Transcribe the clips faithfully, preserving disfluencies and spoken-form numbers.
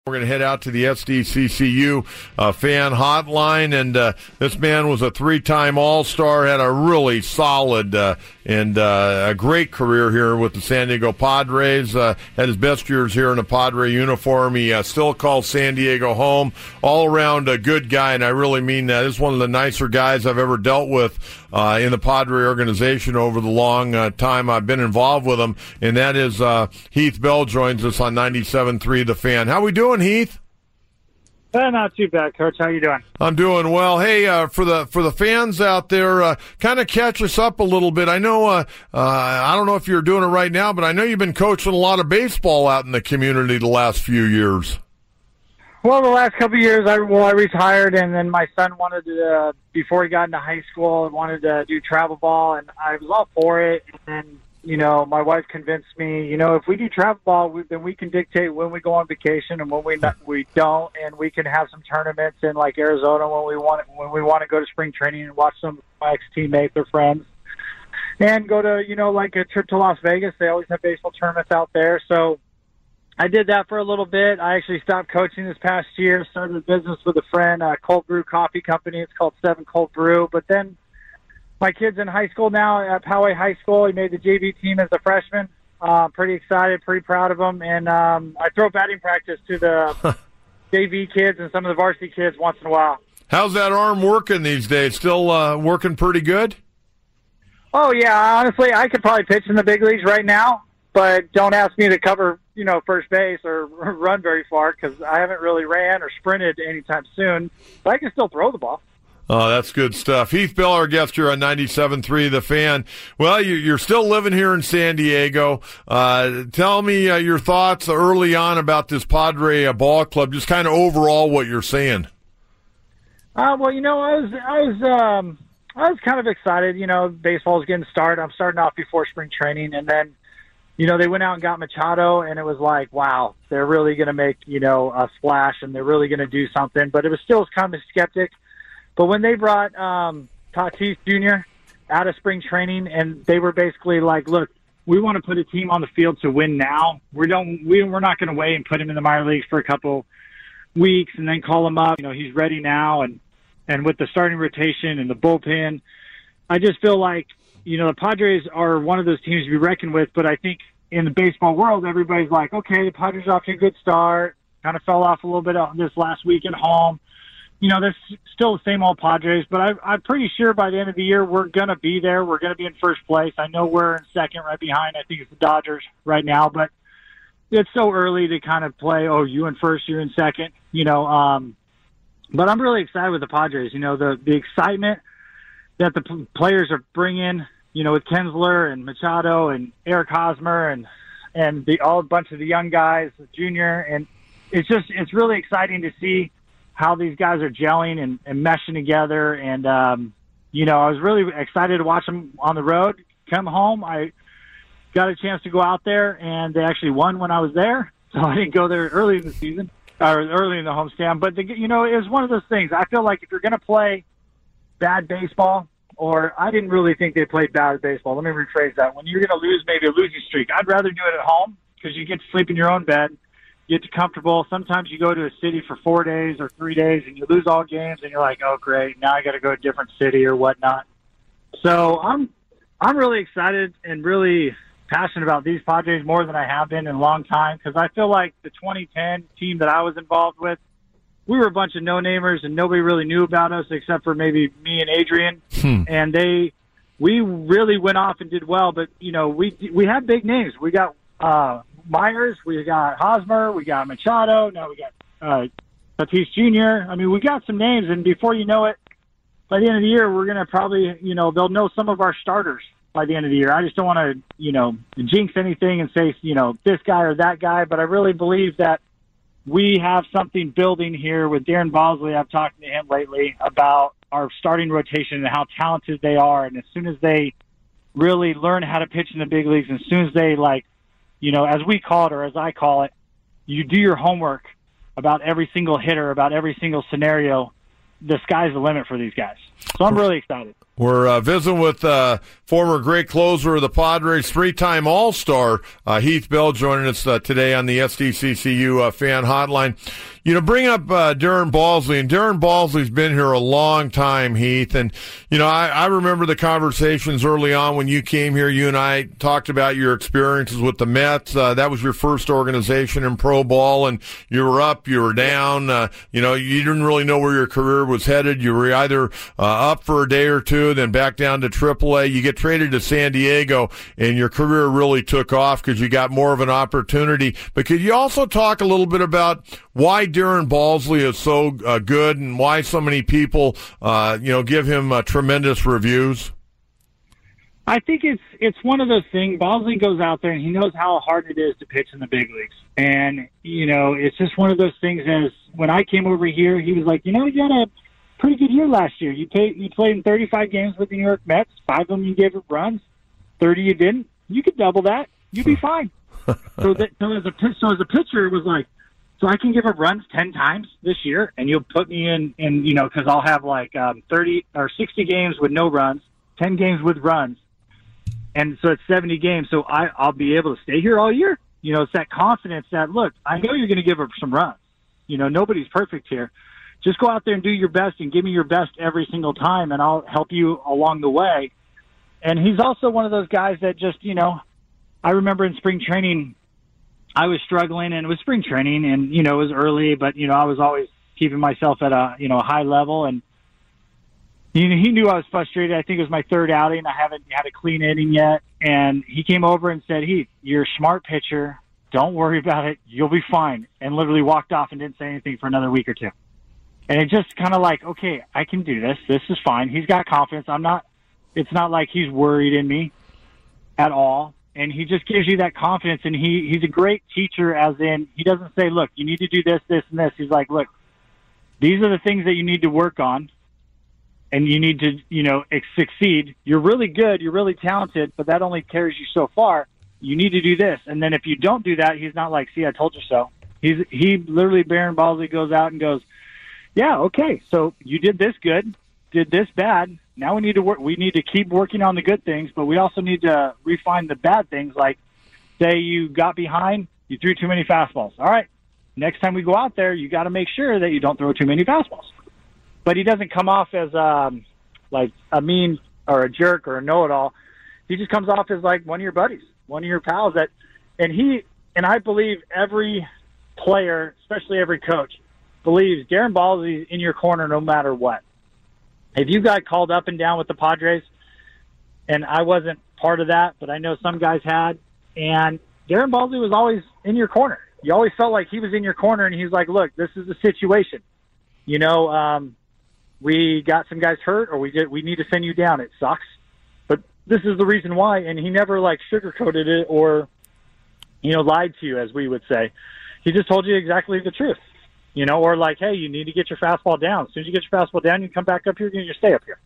We're going to head out to the S D C C U uh, fan hotline, and uh, this man was a three-time All-Star, had a really solid uh, and uh, a great career here with the San Diego Padres, uh, had his best years here in a Padre uniform. He uh, still calls San Diego home. All around a good guy, and I really mean that. This is one of the nicer guys I've ever dealt with uh, in the Padre organization over the long uh, time I've been involved with him, and that is uh, Heath Bell joins us on ninety-seven point three The Fan. How we doing, Heath? Uh, not too bad, Coach. How you doing? I'm doing well. Hey, uh, for the for the fans out there, uh, kind of catch us up a little bit. I know, uh, uh, I don't know if you're doing it right now, but I know you've been coaching a lot of baseball out in the community the last few years. Well, the last couple of years, I well, I retired, and then my son wanted to, uh, before he got into high school, wanted to do travel ball, and I was all for it. And then, you know, my wife convinced me, you know, if we do travel ball, we, then we can dictate when we go on vacation and when we not, we don't, and we can have some tournaments in like Arizona when we want when we want to go to spring training and watch some of my ex-teammates or friends, and go to, you know, like a trip to Las Vegas. They always have baseball tournaments out there, so I did that for a little bit. I actually stopped coaching this past year, started a business with a friend, a cold brew coffee company. It's called Seven Cold Brew, but then my kid's in high school now at Poway High School. He made the J V team as a freshman. Uh, pretty excited, pretty proud of him. And um, I throw batting practice to the J V kids and some of the varsity kids once in a while. How's that arm working these days? Still uh, working pretty good? Oh, yeah. Honestly, I could probably pitch in the big leagues right now, but don't ask me to cover, you know, first base or run very far because I haven't really ran or sprinted anytime soon. But I can still throw the ball. Oh, that's good stuff. Heath Bell, our guest here on ninety-seven point three The Fan. Well, you're still living here in San Diego. Uh, tell me uh, your thoughts early on about this Padre uh, ball club, just kind of overall what you're saying. Uh, well, you know, I was I was um, I was kind of excited. You know, baseball's getting started. I'm starting off before spring training, and then, you know, they went out and got Machado, and it was like, wow, they're really going to make, you know, a splash, and they're really going to do something. But it was still kind of a skeptic. But when they brought um, Tatis Junior out of spring training, and they were basically like, look, we want to put a team on the field to win now. We don't, we, we're not going to wait and put him in the minor leagues for a couple weeks and then call him up. You know, he's ready now. And, and with the starting rotation and the bullpen, I just feel like, you know, the Padres are one of those teams to be reckoned with. But I think in the baseball world, everybody's like, okay, the Padres are off to a good start. Kind of fell off a little bit on this last week at home. You know, there's still the same old Padres, but I, I'm pretty sure by the end of the year we're going to be there. We're going to be in first place. I know we're in second right behind. I think it's the Dodgers right now, but it's so early to kind of play, oh, you in first, you're in second, you know. Um, but I'm really excited with the Padres. You know, the, the excitement that the p- players are bringing, you know, with Kinsler and Machado and Eric Hosmer and, and the all a bunch of the young guys, Junior, and it's just it's really exciting to see how these guys are gelling and, and meshing together. And, um, you know, I was really excited to watch them on the road. Come home, I got a chance to go out there, and they actually won when I was there. So I didn't go there early in the season, or early in the homestand. But, the, you know, it was one of those things. I feel like if you're going to play bad baseball, or I didn't really think they played bad baseball. Let me rephrase that. When you're going to lose maybe a losing streak, I'd rather do it at home because you get to sleep in your own bed. Get comfortable. Sometimes you go to a city for four days or three days and you lose all games and you're like, oh, great, now I got to go to a different city or whatnot. So I'm I'm really excited and really passionate about these Padres more than I have been in a long time because I feel like the twenty ten team that I was involved with, we were a bunch of no-namers and nobody really knew about us except for maybe me and Adrian. Hmm. And they we really went off and did well. But, you know, we we had big names. We got uh, – Myers, we got Hosmer, we got Machado, now we got uh, Tatis Junior I mean, we got some names, and before you know it, by the end of the year, we're going to probably, you know, they'll know some of our starters by the end of the year. I just don't want to, you know, jinx anything and say, you know, this guy or that guy, but I really believe that we have something building here with Darren Bosley. I've talked to him lately about our starting rotation and how talented they are, and as soon as they really learn how to pitch in the big leagues, and as soon as they, like, you know, as we call it or as I call it, you do your homework about every single hitter, about every single scenario. the sky's the limit for these guys. So I'm really excited. We're uh, visiting with uh, former great closer of the Padres, three-time All-Star uh, Heath Bell, joining us uh, today on the S D C C U uh, fan hotline. You know, bring up uh, Darren Balsley, and Darren Balsley's been here a long time, Heath. And, you know, I, I remember the conversations early on when you came here. You and I talked about your experiences with the Mets. Uh, that was your first organization in pro ball, and you were up, you were down. Uh, you know, you didn't really know where your career was headed. You were either uh, up for a day or two, then back down to triple A. You get traded to San Diego, and your career really took off because you got more of an opportunity. But could you also talk a little bit about why Darren Balsley is so uh, good and why so many people, uh, you know, give him uh, tremendous reviews? I think it's it's one of those things. Balsley goes out there and he knows how hard it is to pitch in the big leagues. And, you know, it's just one of those things as when I came over here, he was like, you know, you had a pretty good year last year. You played, you played in thirty-five games with the New York Mets. Five of them you gave up runs. thirty you didn't. You could double that. You'd be fine. so, that, so, as a, so as a pitcher, it was like, so I can give up runs ten times this year, and you'll put me in, in you know, because I'll have like um, thirty or sixty games with no runs, ten games with runs, and so it's seventy games. So I, I'll be able to stay here all year. You know, it's that confidence that, look, I know you're going to give up some runs. You know, nobody's perfect here. Just go out there and do your best and give me your best every single time, and I'll help you along the way. And he's also one of those guys that just, you know, I remember in spring training, I was struggling, and it was spring training, and, you know, it was early, but, you know, I was always keeping myself at a, you know, a high level, and he, he knew I was frustrated. I think it was my third outing. I haven't had a clean inning yet, and he came over and said, Heath, you're a smart pitcher. Don't worry about it. You'll be fine, and literally walked off and didn't say anything for another week or two. And it just kind of like, okay, I can do this. This is fine. He's got confidence. I'm not, it's not like he's worried in me at all. And he just gives you that confidence, and he, he's a great teacher, as in he doesn't say, look, you need to do this, this, and this. He's like, look, these are the things that you need to work on, and you need to, you know, succeed. You're really good, you're really talented, but that only carries you so far. You need to do this. And then if you don't do that, he's not like, see, I told you so. He's He literally, Darren Balsley goes out and goes, yeah, okay, so you did this good, did this bad. Now we need to work. We need to keep working on the good things, but we also need to refine the bad things. Like, say you got behind, you threw too many fastballs. All right, next time we go out there, you got to make sure that you don't throw too many fastballs. But he doesn't come off as um, like a mean or a jerk or a know-it-all. He just comes off as like one of your buddies, one of your pals. That, and he and I believe every player, especially every coach, believes Darren Balsley is in your corner no matter what. If you got called up and down with the Padres, and I wasn't part of that, but I know some guys had, and Darren Balsley was always in your corner. You always felt like he was in your corner, and he was like, look, this is the situation. You know, um, we got some guys hurt, or we did, we need to send you down. It sucks, but this is the reason why. And he never, like, sugarcoated it or, you know, lied to you, as we would say. He just told you exactly the truth. You know, or like, hey, you need to get your fastball down. As soon as you get your fastball down, you come back up here and you stay up here.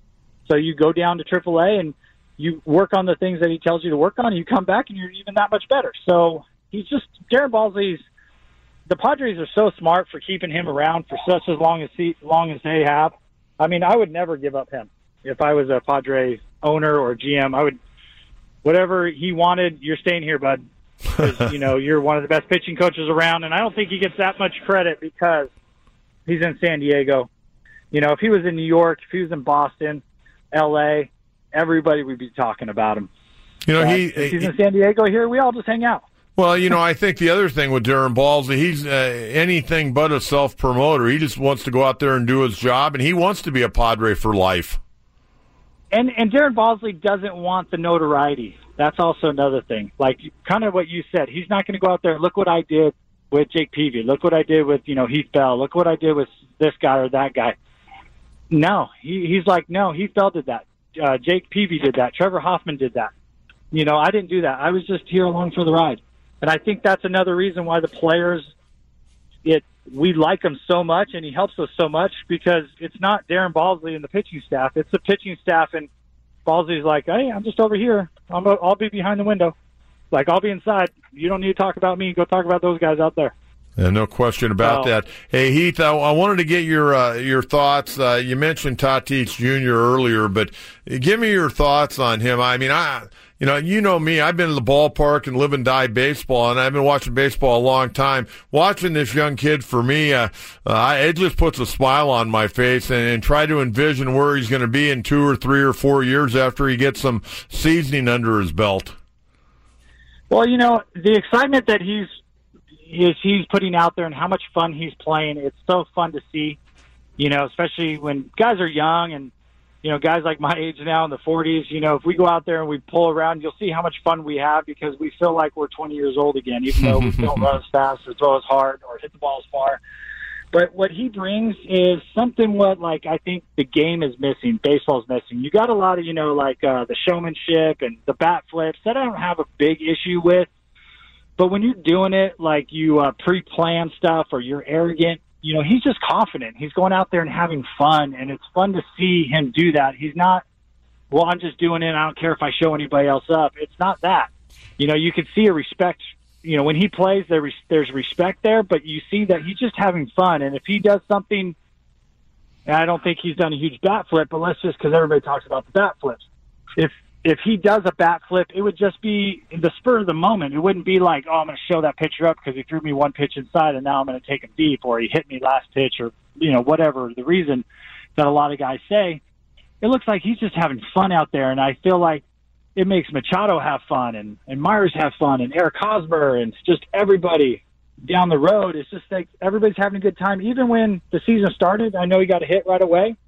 So you go down to triple A and you work on the things that he tells you to work on, and you come back and you're even that much better. So he's just, Darren Balsley's, the Padres are so smart for keeping him around for such as long as he, long as they have. I mean, I would never give up him. If I was a Padres owner or G M, I would, whatever he wanted, you're staying here, bud. Because, you know, you're one of the best pitching coaches around, and I don't think he gets that much credit because he's in San Diego. You know, if he was in New York, if he was in Boston, L A, everybody would be talking about him. You know, but he if he's in San Diego here, we all just hang out. Well, you know, I think the other thing with Darren Balsley, he's uh, anything but a self-promoter. He just wants to go out there and do his job, and he wants to be a Padre for life. And and Darren Balsley doesn't want the notoriety. That's also another thing. Like, kind of what you said, he's not going to go out there, look what I did with Jake Peavy. Look what I did with, you know, Heath Bell. Look what I did with this guy or that guy. No, he, he's like, no, Heath Bell did that. Uh, Jake Peavy did that. Trevor Hoffman did that. You know, I didn't do that. I was just here along for the ride. And I think that's another reason why the players, it we like him so much, and he helps us so much, because it's not Darren Balsley and the pitching staff. It's the pitching staff, and Balsley's like, hey, I'm just over here. I'm, I'll be behind the window. Like, I'll be inside. You don't need to talk about me. Go talk about those guys out there. Yeah, no question about so, that. Hey, Heath, I, I wanted to get your uh, your thoughts. Uh, you mentioned Tatis Junior earlier, but give me your thoughts on him. I mean, I you know, you know me. I've been to the ballpark and live and die baseball, and I've been watching baseball a long time. Watching this young kid, for me, uh, uh, it just puts a smile on my face, and, and try to envision where he's going to be in two or three or four years after he gets some seasoning under his belt. Well, you know, the excitement that he's is he's putting out there and how much fun he's playing. It's so fun to see, you know, especially when guys are young and, you know, guys like my age now in the forties, you know, if we go out there and we pull around, you'll see how much fun we have because we feel like we're twenty years old again, even though we don't run as fast or throw as hard or hit the ball as far. But what he brings is something what, like, I think the game is missing, baseball's missing. You got a lot of, you know, like uh, the showmanship and the bat flips that I don't have a big issue with. But when you're doing it like you uh, pre-plan stuff or you're arrogant, you know, he's just confident. He's going out there and having fun, and it's fun to see him do that. He's not, well, I'm just doing it. I don't care if I show anybody else up. It's not that. You know, you can see a respect. You know, when he plays, there, there's respect there, but you see that he's just having fun. And if he does something, and I don't think he's done a huge bat flip, but let's just, because everybody talks about the bat flips. If if he does a bat flip, it would just be the spur of the moment. It wouldn't be like, oh, I'm going to show that pitcher up because he threw me one pitch inside and now I'm going to take him deep, or he hit me last pitch, or, you know, whatever the reason that a lot of guys say. It looks like he's just having fun out there, and I feel like it makes Machado have fun, and, and Myers have fun, and Eric Hosmer, and just everybody down the road. It's just like everybody's having a good time. Even when the season started, I know he got a hit right away,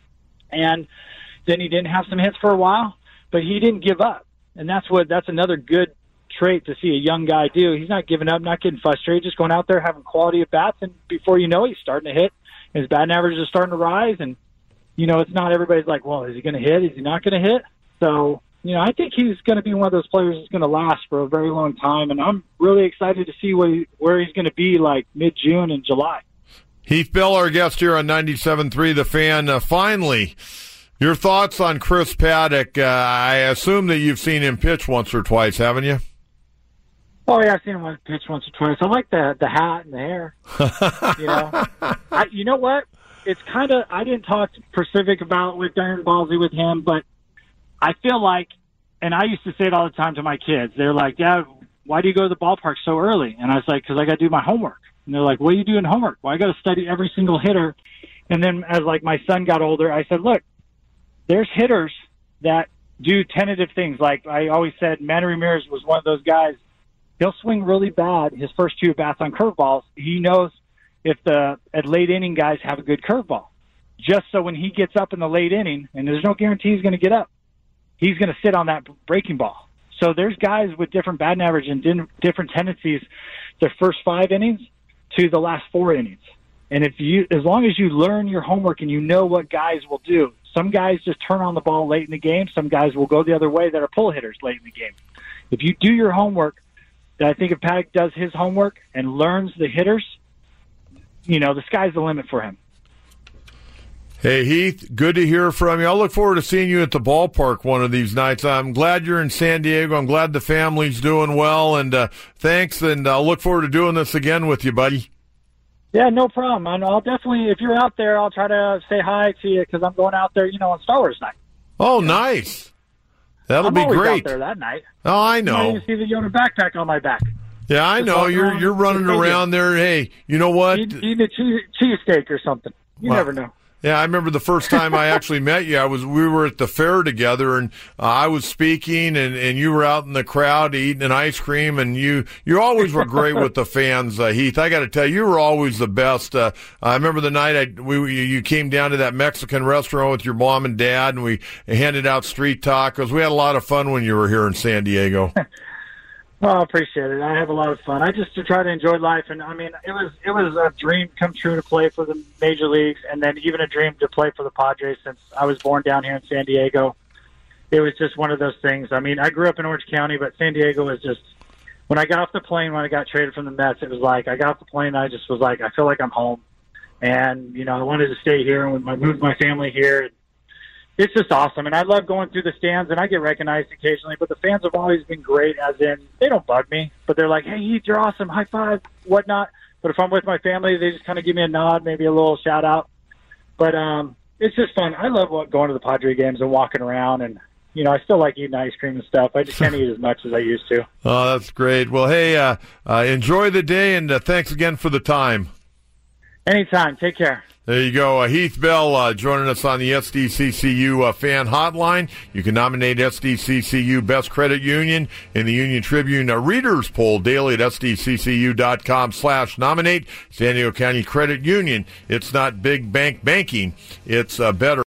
and then he didn't have some hits for a while, but he didn't give up. And that's what that's another good trait to see a young guy do. He's not giving up, not getting frustrated, just going out there having quality at bats, and before you know it, he's starting to hit. His batting average is starting to rise, and, you know, it's not everybody's like, well, is he going to hit? Is he not going to hit? So, you know, I think he's going to be one of those players that's going to last for a very long time, and I'm really excited to see what he, where he's going to be like mid-June and July. Heath Bell, our guest here on ninety-seven point three The Fan. Uh, finally, your thoughts on Chris Paddack. Uh, I assume that you've seen him pitch once or twice, haven't you? Oh, yeah, I've seen him pitch once or twice. I like the the hat and the hair. you know, I, you know what? It's kind of, I didn't talk specific about with Darren Balsley with him, but I feel like, and I used to say it all the time to my kids, they're like, Dad, why do you go to the ballpark so early? And I was like, because I got to do my homework. And they're like, what are you doing homework? Well, I got to study every single hitter. And then as like my son got older, I said, look, there's hitters that do tentative things. Like I always said, Manny Ramirez was one of those guys. He'll swing really bad his first two bats on curveballs. He knows if the at late inning guys have a good curveball, just so when he gets up in the late inning, and there's no guarantee he's going to get up, he's going to sit on that breaking ball. So there's guys with different batting average and different tendencies the first five innings to the last four innings. And if you, as long as you learn your homework and you know what guys will do, some guys just turn on the ball late in the game. Some guys will go the other way that are pull hitters late in the game. If you do your homework, I think if Paddack does his homework and learns the hitters, you know, the sky's the limit for him. Hey, Heath, good to hear from you. I'll look forward to seeing you at the ballpark one of these nights. I'm glad you're in San Diego. I'm glad the family's doing well, and uh, thanks, and I'll look forward to doing this again with you, buddy. Yeah, no problem. And I'll definitely, if you're out there, I'll try to say hi to you because I'm going out there, you know, on Star Wars night. Oh, you nice. Know? That'll I'm be always great. Out there that night. Oh, I know. You see the Yoda backpack on my back. Yeah, I know. You're you're running around there. Hey, you know what? Eat, eat a cheese, cheesesteak or something. You well, never know. Yeah, I remember the first time I actually met you. I was we were at the fair together, and uh, I was speaking, and, and you were out in the crowd eating an ice cream, and you you always were great with the fans, uh, Heath. I got to tell you, you were always the best. Uh, I remember the night I we you came down to that Mexican restaurant with your mom and dad, and we handed out street tacos. We had a lot of fun when you were here in San Diego. Well, I appreciate it. I have a lot of fun. I just to try to enjoy life, and I mean, it was it was a dream come true to play for the major leagues, and then even a dream to play for the Padres since I was born down here in San Diego. It was just one of those things. I mean, I grew up in Orange County, but San Diego was just, when I got off the plane, when I got traded from the Mets, it was like I got off the plane, and I just was like, I feel like I'm home, and you know, I wanted to stay here, and I moved my family here. It's just awesome, and I love going through the stands, and I get recognized occasionally, but the fans have always been great, as in, they don't bug me, but they're like, hey, Heath, you're awesome, high five, whatnot. But if I'm with my family, they just kind of give me a nod, maybe a little shout out. But um, it's just fun. I love going to the Padre games and walking around, and you know, I still like eating ice cream and stuff. I just can't eat as much as I used to. Oh, that's great. Well, hey, uh, uh, enjoy the day, and uh, thanks again for the time. Anytime. Take care. There you go. Uh, Heath Bell uh, joining us on the S D C C U uh, fan hotline. You can nominate S D C C U Best Credit Union in the Union Tribune uh, Readers Poll daily at sdccu.com slash nominate. San Diego County Credit Union. It's not big bank banking. It's uh, better.